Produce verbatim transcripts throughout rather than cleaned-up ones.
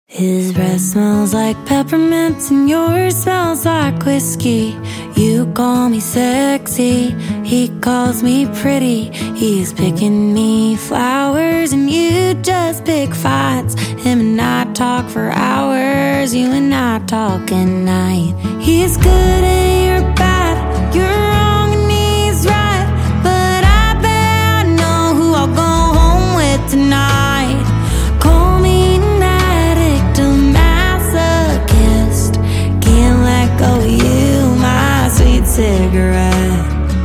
His breath smells like peppermint and yours smells like whiskey. You call me sexy, he calls me pretty. He's picking me flowers and you just pick fights. Him and I talk for hours, you and I talk at night. He's good and you're bad, you're wrong and he's right, but I bet I know who I'll go home with tonight. Call me an addict, a masochist. Can't let go of you, my sweet cigarette.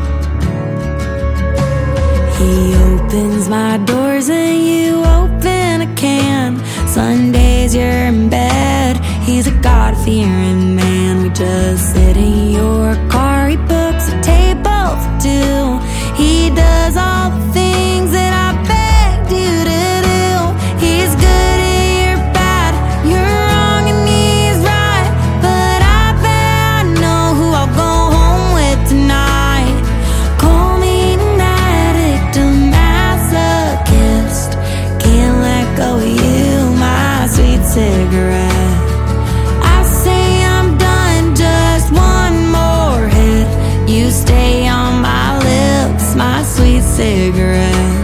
He opens my doors and you open a can. Sundays you're in bed, he's a God-fearing man. We just sit in your car, he books a table for two. He does all the things that I begged you to do. He's good and you're bad, you're wrong and he's right, but I bet I know who I'll go home with tonight. Call me an addict, a masochist. Can't let go of you, my sweet cigarette. I say I'm done, just one more hit. You stay on my lips, my sweet cigarette.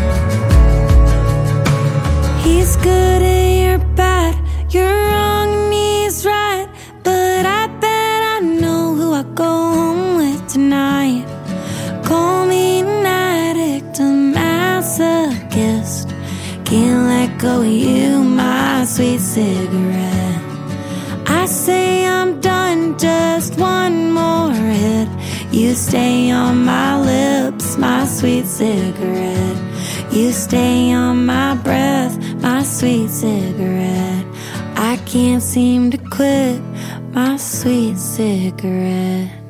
He's good and you're bad, you're wrong and he's right, but I bet I know who I'll go home with tonight. Call me an addict, a masochist. Can't let go of you, my sweet cigarette. I say I'm done, just one more hit. You stay on my lips, my sweet cigarette. You stay on my breath, my sweet cigarette. I can't seem to quit my sweet cigarette.